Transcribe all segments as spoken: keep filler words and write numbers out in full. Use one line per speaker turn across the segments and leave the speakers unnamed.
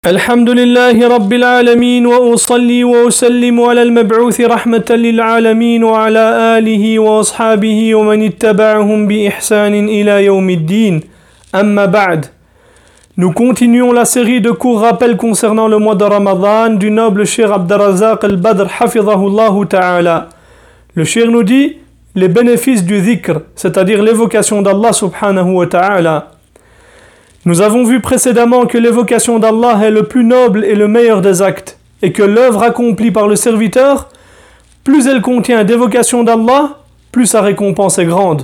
الحمد لله رب العالمين وأصلي وأسلم على المبعوث رحمة للعالمين وعلى آله وأصحابه ومن اتبعهم بإحسان إلى يوم الدين أما بعد. Nous continuons la série de courts rappels concernant le mois de Ramadan du noble Cheikh Abderrazaq al-Badr hafidhahullah ta'ala. Le Cheikh nous dit les bénéfices du dhikr, c'est-à-dire l'évocation d'Allah subhanahu wa ta'ala. Nous avons vu précédemment que l'évocation d'Allah est le plus noble et le meilleur des actes, et que l'œuvre accomplie par le serviteur, plus elle contient d'évocation d'Allah, plus sa récompense est grande.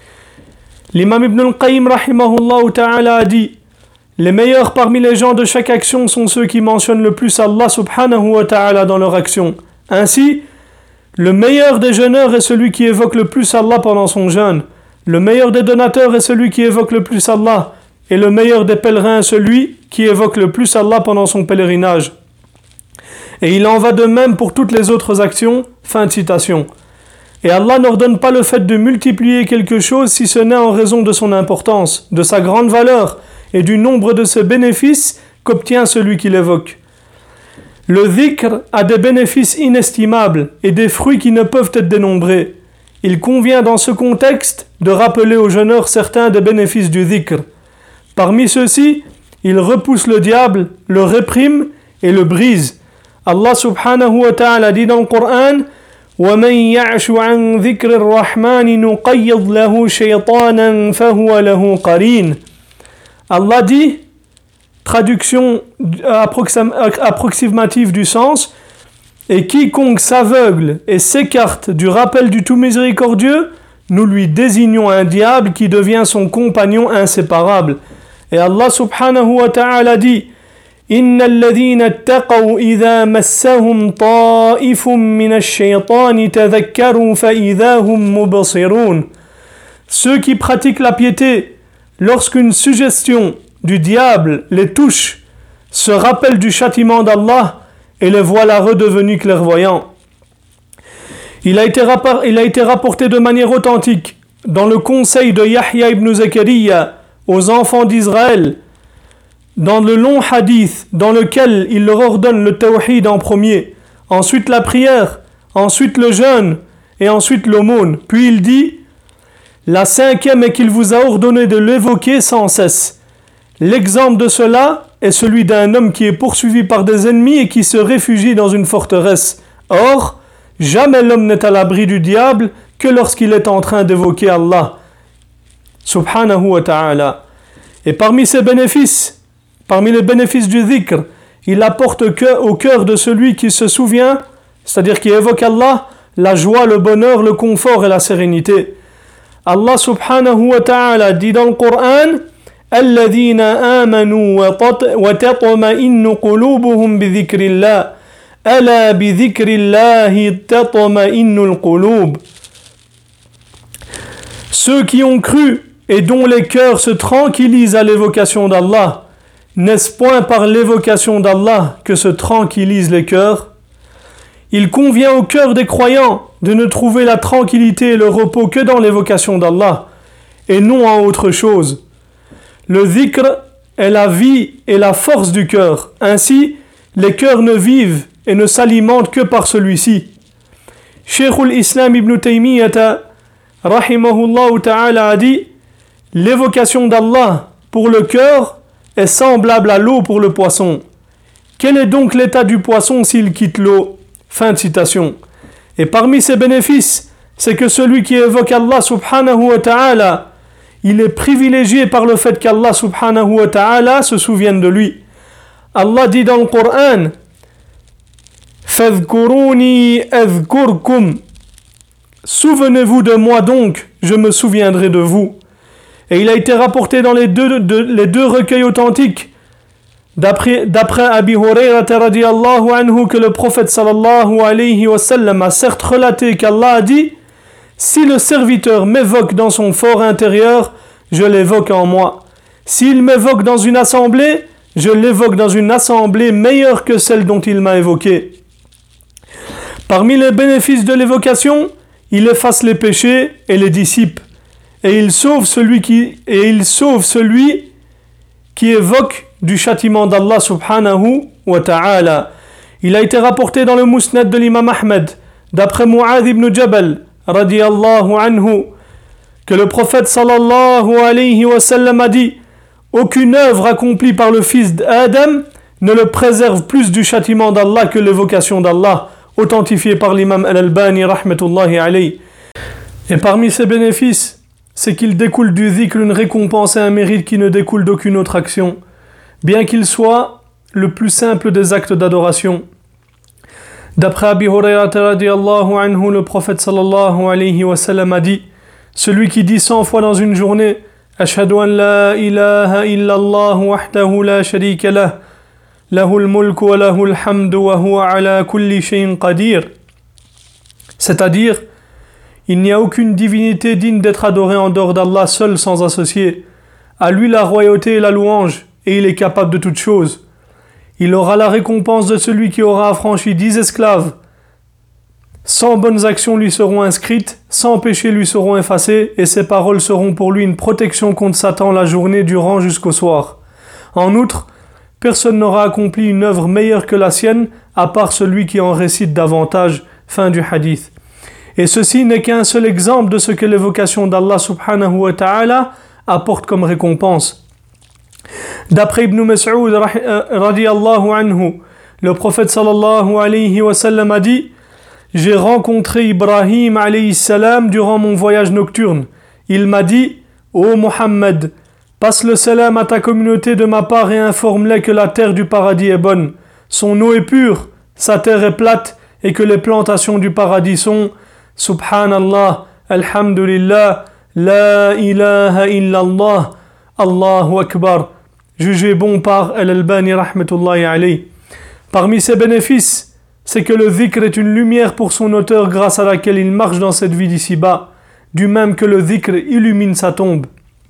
L'imam Ibn al-Qayyim rahimahullah ta'ala a dit: les meilleurs parmi les gens de chaque action sont ceux qui mentionnent le plus Allah subhanahu wa ta'ala dans leur action. Ainsi, le meilleur des jeûneurs est celui qui évoque le plus Allah pendant son jeûne. Le meilleur des donateurs est celui qui évoque le plus Allah. Et le meilleur des pèlerins est celui qui évoque le plus Allah pendant son pèlerinage. Et il en va de même pour toutes les autres actions. Fin de citation. Et Allah n'ordonne pas le fait de multiplier quelque chose si ce n'est en raison de son importance, de sa grande valeur et du nombre de ses bénéfices qu'obtient celui qui l'évoque. Le dhikr a des bénéfices inestimables et des fruits qui ne peuvent être dénombrés. Il convient dans ce contexte de rappeler aux jeûneurs certains des bénéfices du dhikr. Parmi ceux-ci, il repousse le diable, le réprime et le brise. Allah subhanahu wa ta'ala dit dans le Coran: وَمَنْ يَعْشُ عَنْ ذِكْرِ الرَّحْمَنِ نُقَيِّضْ لَهُ شَيْطَانًا فَهُوَ لَهُ قَرِينٌ. Allah dit, traduction approximative du sens: et quiconque s'aveugle et s'écarte du rappel du tout miséricordieux, nous lui désignons un diable qui devient son compagnon inséparable. Et Allah subhanahu wa ta'ala dit: إِنَّ الَّذِينَ اتَّقَوْا إِذَا مَسَّهُمْ طَائِفٌ مِّنَ الشَّيْطَانِ تَذَكَّرُوا فَإِذَا هُمْ مُبْصِرُونَ. Ceux qui pratiquent la piété, lorsqu'une suggestion du diable les touche, se rappellent du châtiment d'Allah et les voilà redevenus clairvoyants. Il a été rapport, il a été rapporté de manière authentique dans le conseil de Yahya ibn Zakariya aux enfants d'Israël, dans le long hadith dans lequel il leur ordonne le tawhid en premier, ensuite la prière, ensuite le jeûne et ensuite l'aumône. Puis il dit: la cinquième est qu'il vous a ordonné de l'évoquer sans cesse. L'exemple de cela est celui d'un homme qui est poursuivi par des ennemis et qui se réfugie dans une forteresse. Or, jamais l'homme n'est à l'abri du diable que lorsqu'il est en train d'évoquer Allah subhanahu wa ta'ala. Et parmi ses bénéfices, parmi les bénéfices du dhikr, il apporte que, au cœur de celui qui se souvient, c'est-à-dire qui évoque Allah, la joie, le bonheur, le confort et la sérénité. Allah subhanahu wa ta'ala dit dans le Coran: الَّذِينَ آمَنُوا وَتَطْمَئِنُّ قُلُوبُهُمْ بِذِكْرِ اللَّهِ أَلَا بِذِكْرِ اللَّهِ تَطْمَئِنُّ الْقُلُوبُ. Ceux qui ont cru et dont les cœurs se tranquillisent à l'évocation d'Allah, n'est-ce point par l'évocation d'Allah que se tranquillisent les cœurs? Il convient au cœur des croyants de ne trouver la tranquillité et le repos que dans l'évocation d'Allah, et non en autre chose. Le dhikr est la vie et la force du cœur. Ainsi, les cœurs ne vivent et ne s'alimentent que par celui-ci. Sheikhul Islam Ibn Taymiyyah rahimahullah ta'ala a dit: l'évocation d'Allah pour le cœur est semblable à l'eau pour le poisson. Quel est donc l'état du poisson s'il quitte l'eau? Fin de citation. Et parmi ses bénéfices, c'est que celui qui évoque Allah subhanahu wa ta'ala, il est privilégié par le fait qu'Allah subhanahu wa ta'ala se souvienne de lui. Allah dit dans le Coran: فَاذْكُرُونِي أَذْكُرْكُمْ. Souvenez-vous de moi donc, je me souviendrai de vous. Et il a été rapporté dans les deux, de, les deux recueils authentiques, d'après, d'après Abi Hurayrata radiyallahu anhu, que le prophète sallallahu alayhi wa sallam a certes relaté qu'Allah a dit: si le serviteur m'évoque dans son fort intérieur, je l'évoque en moi. S'il m'évoque dans une assemblée, je l'évoque dans une assemblée meilleure que celle dont il m'a évoqué. Parmi les bénéfices de l'évocation, il efface les péchés et les dissipe. Et il sauve celui qui, et il sauve celui qui évoque du châtiment d'Allah subhanahu wa ta'ala. Il a été rapporté dans le Musnad de l'imam Ahmed, d'après Mu'adh ibn Jabal, radiyallahu anhu, que le prophète sallallahu alayhi wa sallam a dit: aucune œuvre accomplie par le fils d'Adam ne le préserve plus du châtiment d'Allah que l'évocation d'Allah, authentifiée par l'imam Al-Albani rahmatullahi alayhi. Et parmi ses bénéfices, c'est qu'il découle du dhikr une récompense et un mérite qui ne découle d'aucune autre action, bien qu'il soit le plus simple des actes d'adoration. D'après Abi Hurayrata radiyallahu anhu, le prophète sallallahu alayhi wa sallam a dit: celui qui dit cent fois dans une journée Ashhadu an la ilaha illallah wahdahu la sharika lah, lahul mulku wa lahul hamdu wa huwa ala kulli shay'in qadir, c'est-à-dire il n'y a aucune divinité digne d'être adorée en dehors d'Allah seul sans associé. À lui la royauté et la louange, et il est capable de toutes choses. Il aura la récompense de celui qui aura affranchi dix esclaves. Cent bonnes actions lui seront inscrites, cent péchés lui seront effacés, et ses paroles seront pour lui une protection contre Satan la journée durant jusqu'au soir. En outre, personne n'aura accompli une œuvre meilleure que la sienne, à part celui qui en récite davantage. Fin du hadith. Et ceci n'est qu'un seul exemple de ce que l'évocation d'Allah subhanahu wa ta'ala apporte comme récompense. D'après Ibn Mas'ud radiyallahu anhu, le prophète sallallahu alayhi wa sallam a dit: j'ai rencontré Ibrahim alayhi salam durant mon voyage nocturne. Il m'a dit: ô Muhammad, passe le salam à ta communauté de ma part et informe-les que la terre du paradis est bonne, son eau est pure, sa terre est plate et que les plantations du paradis sont Subhanallah, Alhamdulillah, La ilaha illallah, Allahu Akbar, jugé bon par Al-Albani rahmatullahi alayhi. Parmi ses bénéfices, c'est que le dhikr est une lumière pour son auteur grâce à laquelle il marche dans cette vie d'ici-bas, du même que le dhikr illumine sa tombe.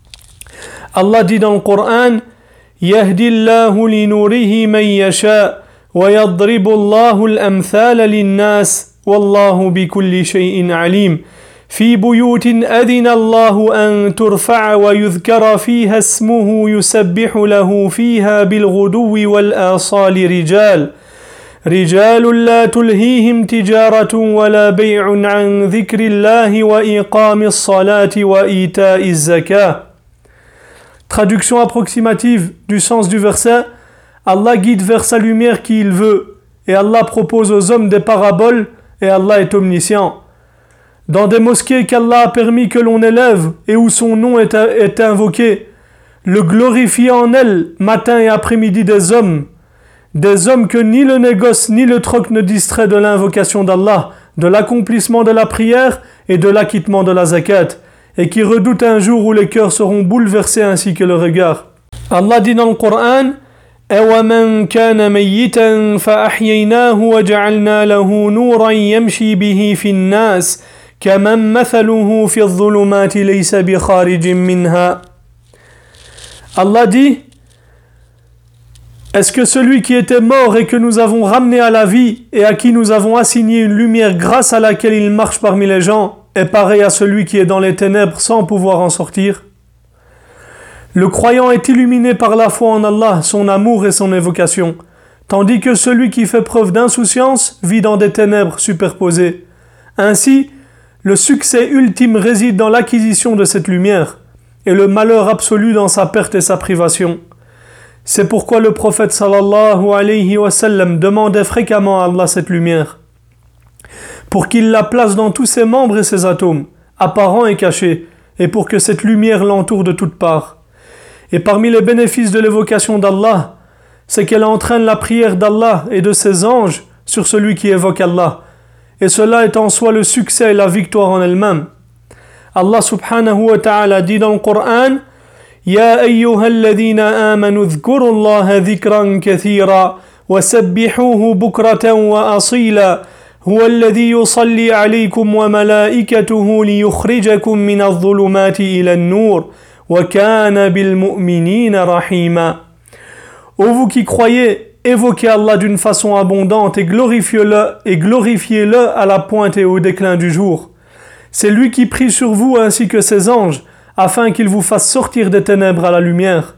Allah dit dans le Coran: Yahdi Allahu li nurihi man yasha wa yadribu Allahu al-amthala lin-nas wallahu bi kulli shay'in alim. في بيوت أذن الله أن ترفع ويذكر فيها اسمه يسبح له فيها بالغدو والآصال رجال رجال لا تلهيهم تجارة ولا بيع عن ذكر الله وإقام الصلاة وإيتاء الزكاة. Traduction approximative du sens du verset: Allah guide vers sa lumière qui il veut, et Allah propose aux hommes des paraboles, et Allah est omniscient. Dans des mosquées qu'Allah a permis que l'on élève et où son nom est, est invoqué, le glorifier en elles matin et après-midi des hommes, des hommes que ni le négoce ni le troc ne distrait de l'invocation d'Allah, de l'accomplissement de la prière et de l'acquittement de la zakat, et qui redoutent un jour où les cœurs seront bouleversés ainsi que le regard. Allah dit dans le Coran: أَوَمَنْ كَانَ مَيِّتًا فَأَحْيَيْنَاهُ وَجَعَلْنَا لَهُ نُورًا يَمْشِي بِهِ فِي النَّاسِ كَمَنْ مَثَلُهُ فِي الظُّلُمَاتِ لَيْسَ بِخَارِجٍ مِنْهَا. Allah dit: est-ce que celui qui était mort et que nous avons ramené à la vie et à qui nous avons assigné une lumière grâce à laquelle il marche parmi les gens est pareil à celui qui est dans les ténèbres sans pouvoir en sortir? Le croyant est illuminé par la foi en Allah, son amour et son évocation, tandis que celui qui fait preuve d'insouciance vit dans des ténèbres superposées. Ainsi, le succès ultime réside dans l'acquisition de cette lumière, et le malheur absolu dans sa perte et sa privation. C'est pourquoi le prophète sallallahu alayhi wa sallam demandait fréquemment à Allah cette lumière, pour qu'il la place dans tous ses membres et ses atomes, apparents et cachés, et pour que cette lumière l'entoure de toutes parts. Et parmi les bénéfices de l'évocation d'Allah, c'est qu'elle entraîne la prière d'Allah et de ses anges sur celui qui évoque Allah, et cela est en soi le succès et la victoire en elle-même. Allah subhanahu wa ta'ala dit dans le Coran: Ya ayyuhalladhina amanu dhkuru Allaha dhikran kathira wa sabbihuhu bukratan wa asila huwa alladhi yusalli alaykum wa malaikatuhu liyukhrijakum min adh-dhulumati ila an-nur wa kana bil mu'minina rahima. Ô vous qui croyez, évoquez Allah d'une façon abondante et glorifiez-le, et glorifiez-le à la pointe et au déclin du jour. C'est lui qui prie sur vous ainsi que ses anges, afin qu'il vous fasse sortir des ténèbres à la lumière.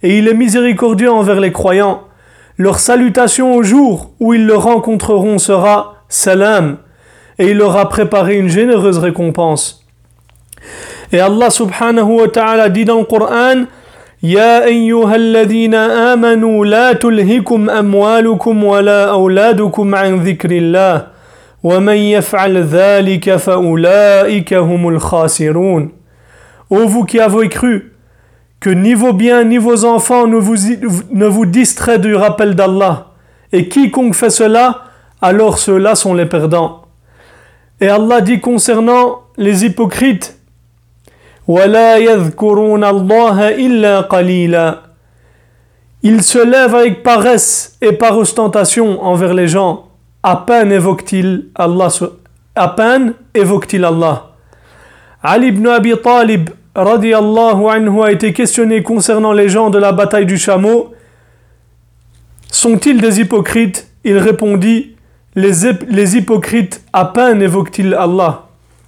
et il est miséricordieux envers les croyants. Leur salutation au jour où ils le rencontreront sera « Salam » et il leur a préparé une généreuse récompense. Et Allah subhanahu wa ta'ala dit dans le Coran « Ya ayyuhalladhina amanu la tulhikum amwalukum wa la awladukum an dhikrillah wa man yaf'al dhalika fa ulaika humul khasirun » Ô vous qui avez cru, que ni vos biens ni vos enfants ne vous, ne vous distraient du rappel d'Allah. Et quiconque fait cela, alors ceux-là sont les perdants. Et Allah dit concernant les hypocrites, وَلَا يَذْكُرُونَ اللَّهَ إِلَّا قَلِيلًا. Ils se lèvent avec paresse et par ostentation envers les gens. À peine évoquent-ils Allah. À peine évoquent-ils Allah. Ali ibn Abi Talib radiyallahu anhu a été questionné concernant les gens de la bataille du chameau. Sont-ils des hypocrites? Il répondit, les, les hypocrites à peine évoquent-ils Allah.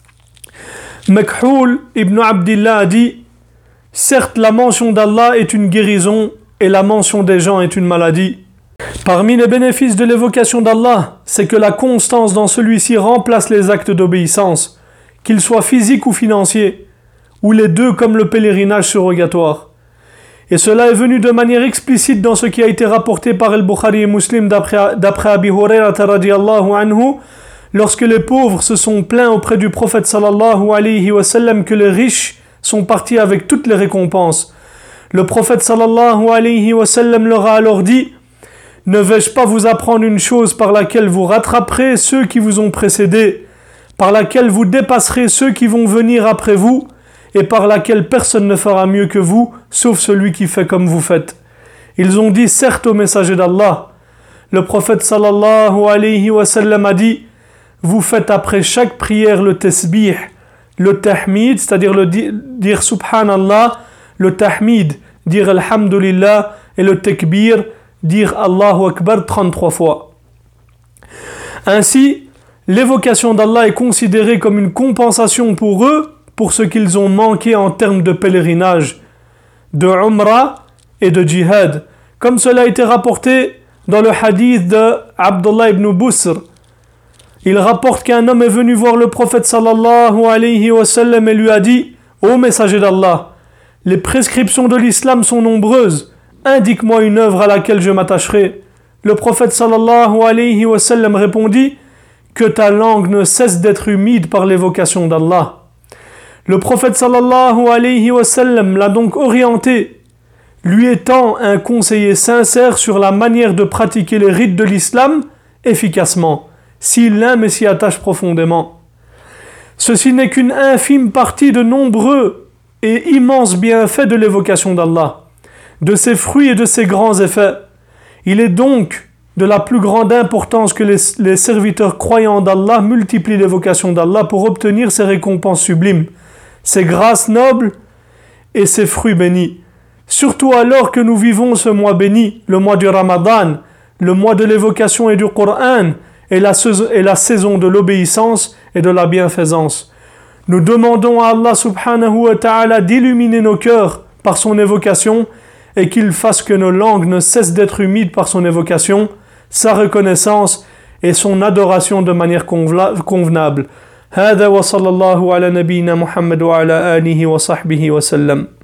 Makhul ibn Abdillah a dit, certes la mention d'Allah est une guérison et la mention des gens est une maladie. Parmi les bénéfices de l'évocation d'Allah, c'est que la constance dans celui-ci remplace les actes d'obéissance, qu'ils soient physiques ou financiers, ou les deux comme le pèlerinage surrogatoire. Et cela est venu de manière explicite dans ce qui a été rapporté par Al-Bukhari et Muslim d'après, d'après Abi Hurayrata radiyallahu anhu, lorsque les pauvres se sont plaints auprès du prophète sallallahu alayhi wa sallam que les riches sont partis avec toutes les récompenses. Le prophète sallallahu alayhi wa sallam leur a alors dit, ne vais-je pas vous apprendre une chose par laquelle vous rattraperez ceux qui vous ont précédés, par laquelle vous dépasserez ceux qui vont venir après vous, et par laquelle personne ne fera mieux que vous, sauf celui qui fait comme vous faites. Ils ont dit certes au messager d'Allah. Le prophète sallallahu alayhi wa sallam a dit, vous faites après chaque prière le tasbih, le tahmid, c'est-à-dire le di- dire subhanallah, le tahmid, dire alhamdulillah, et le takbir, dire Allahu Akbar trente-trois fois. Ainsi, l'évocation d'Allah est considérée comme une compensation pour eux, pour ce qu'ils ont manqué en termes de pèlerinage, de umrah et de djihad, comme cela a été rapporté dans le hadith de Abdullah ibn Busr. Il rapporte qu'un homme est venu voir le prophète sallallahu alayhi wa sallam et lui a dit, ô messager d'Allah, les prescriptions de l'islam sont nombreuses, indique-moi une œuvre à laquelle je m'attacherai. Le prophète sallallahu alayhi wa sallam répondit, que ta langue ne cesse d'être humide par l'évocation d'Allah. Le prophète sallallahu alayhi wa sallam l'a donc orienté, lui étant un conseiller sincère sur la manière de pratiquer les rites de l'islam efficacement, s'il l'aime et s'y attache profondément. Ceci n'est qu'une infime partie de nombreux et immenses bienfaits de l'évocation d'Allah, de ses fruits et de ses grands effets. Il est donc de la plus grande importance que les, les serviteurs croyants d'Allah multiplient l'évocation d'Allah pour obtenir ses récompenses sublimes, ses grâces nobles et ses fruits bénis. Surtout alors que nous vivons ce mois béni, le mois du Ramadan, le mois de l'évocation et du Coran, et la, et la saison de l'obéissance et de la bienfaisance. Nous demandons à Allah subhanahu wa ta'ala d'illuminer nos cœurs par son évocation et qu'il fasse que nos langues ne cessent d'être humides par son évocation, sa reconnaissance et son adoration de manière convenable. هذا وصلى الله على نبينا محمد وعلى آله وصحبه وسلم.